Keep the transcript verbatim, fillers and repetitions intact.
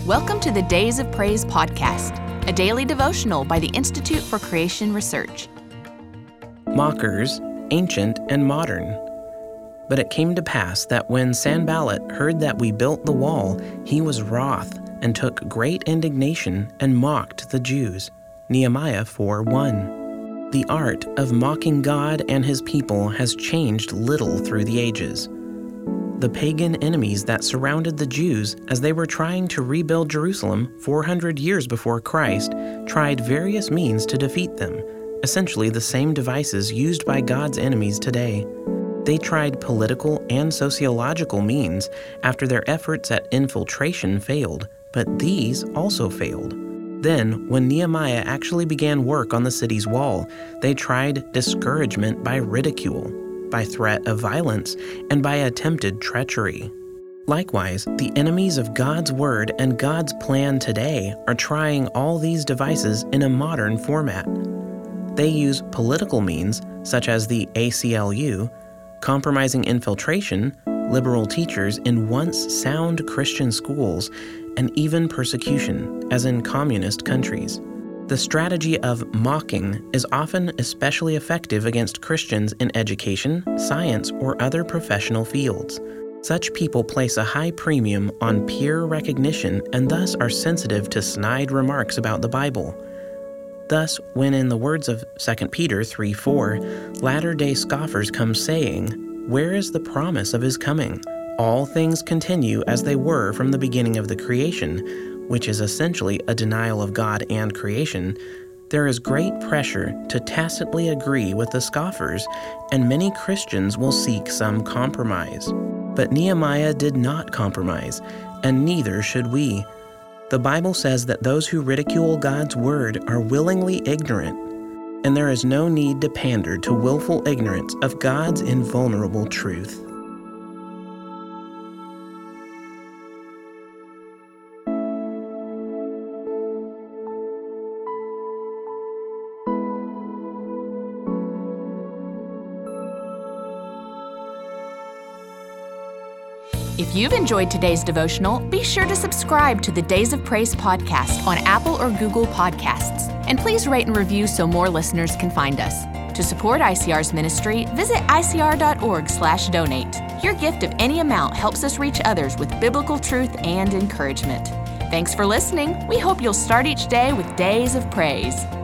Welcome to the Days of Praise podcast, a daily devotional by the Institute for Creation Research. Mockers, ancient and modern. But it came to pass that when Sanballat heard that we built the wall, he was wroth, and took great indignation, and mocked the Jews. Nehemiah four one. The art of mocking God and his people has changed little through the ages. The pagan enemies that surrounded the Jews as they were trying to rebuild Jerusalem four hundred years before Christ tried various means to defeat them, essentially the same devices used by God's enemies today. They tried political and sociological means after their efforts at infiltration failed, but these also failed. Then, when Nehemiah actually began work on the city's wall, they tried discouragement by ridicule, by threat of violence, and by attempted treachery. Likewise, the enemies of God's word and God's plan today are trying all these devices in a modern format. They use political means, such as the A C L U, compromising infiltration, liberal teachers in once sound Christian schools, and even persecution, as in communist countries. The strategy of mocking is often especially effective against Christians in education, science, or other professional fields. Such people place a high premium on peer recognition and thus are sensitive to snide remarks about the Bible. Thus, when in the words of Second Peter three four, latter-day scoffers come saying, "Where is the promise of his coming? All things continue as they were from the beginning of the creation," which is essentially a denial of God and creation, there is great pressure to tacitly agree with the scoffers, and many Christians will seek some compromise. But Nehemiah did not compromise, and neither should we. The Bible says that those who ridicule God's word are willingly ignorant, and there is no need to pander to willful ignorance of God's invulnerable truth. If you've enjoyed today's devotional, be sure to subscribe to the Days of Praise podcast on Apple or Google Podcasts. And please rate and review so more listeners can find us. To support I C R's ministry, visit I C R dot org slash donate. Your gift of any amount helps us reach others with biblical truth and encouragement. Thanks for listening. We hope you'll start each day with Days of Praise.